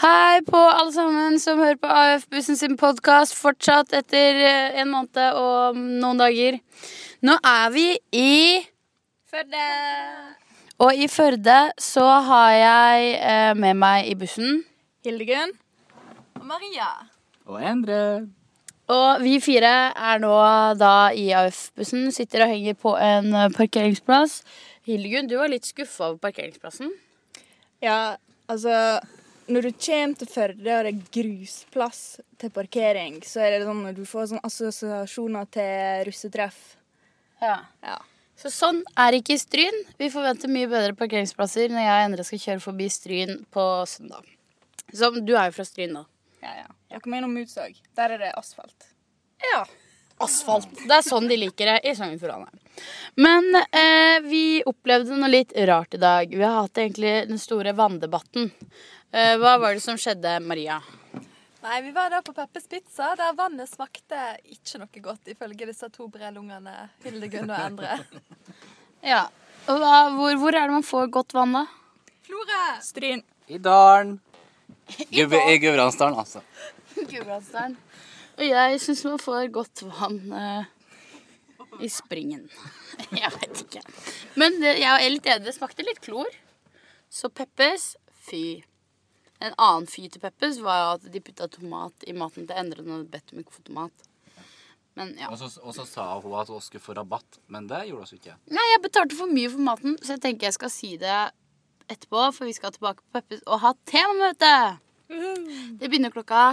Hei på alle sammen som hører på AUF-bussen sin podcast fortsatt etter en måned og noen dager. Nå vi i Førde. Og i Førde så har jeg med meg i bussen Hildegunn. Og Maria. Og Endre. Og vi fire nå da i AUF-bussen, sitter og henger på en parkeringsplass. Hildegunn, du var litt skuffa over parkeringsplassen. Ja, altså når du kommer til Førde og det grusplass til parkering, så det sånn at du får sånn assosiasjoner til russetreff. Ja. Så sånn det ikke i Stryn. Vi forventer mye bedre parkeringsplasser når jeg og Endre skal kjøre forbi Stryn på søndag. Så du jo fra Stryn da. Ja. Jeg kom gjennom Utsag. Der det asfalt. Ja, asfalt. Det sånn de liker det i Sogn og Fjordane. Men vi opplevde noe litt rart i dag. Vi har hatt egentlig den store vanndebatten. Hva var det som skjedde, Maria? Nei, vi var da på Peppes Pizza, der vannet smakte ikke noe godt, ifølge disse to brelungene, Hildegunn og Endre. Ja, og hvor det man får godt vann da? Flore! Stryn. I dalen. I Gudbrandsdalen, altså. Gudbrandsdalen. Og jeg synes man får godt vann i springen. Jeg vet ikke. Men jeg er litt enig, det smakte litt klor. Så Peppes, fy. En annen fy til Peppes var at de puttet tomat i maten til Endre når de bedt om ikke få tomat. Men ja. Og så sa hun at hun skulle få rabatt, men det gjorde hun ikke. Nei, jeg betalte for mye for maten, så jeg tenker jeg skal si det etterpå, for vi skal tilbake på Peppes og ha temamøte. Det begynner klokka.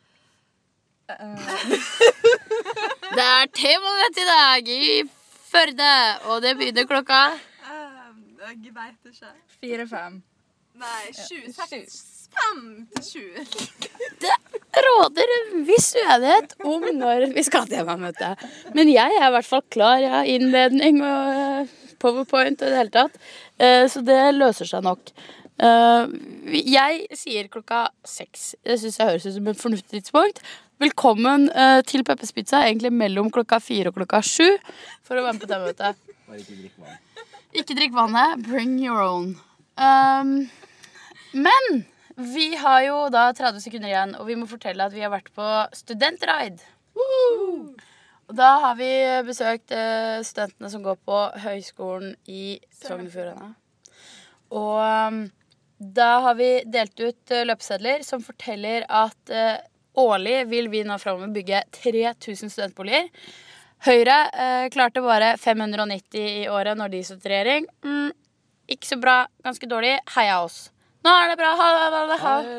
Det temamøte i dag i Førde, og det begynner klokka. Jeg vet ikke. 4-5. Nei, 5 til 7. Det råder en viss uenighet om når vi skal ha temamøte. Men jeg i hvert fall klar. Jeg har innledning og powerpoint og det hele tatt. Så det løser seg nok. Jeg sier klokka 6. Det synes jeg høres ut som et fornuftig tidspunkt. Velkommen til Peppes Pizza, egentlig mellom klokka 4 og klokka 7, for å være med på temamøte. Bare ikke drikk vann. Ikke drikk vannet, bring your own. Men vi har jo da 30 sekunder igjen, og vi må fortelle at vi har vært på studentride. Og da har vi besøkt studentene som går på høyskolen i Sogn og Fjordane. Og da har vi delt ut løpesedler som forteller at årlig vil vi nå fremover bygge 3000 studentboliger. Høyre klarte bare 590 i året når de satt i regjering. Ikke så bra, ganske dårlig. Heia oss. Nå det bra. Ha det.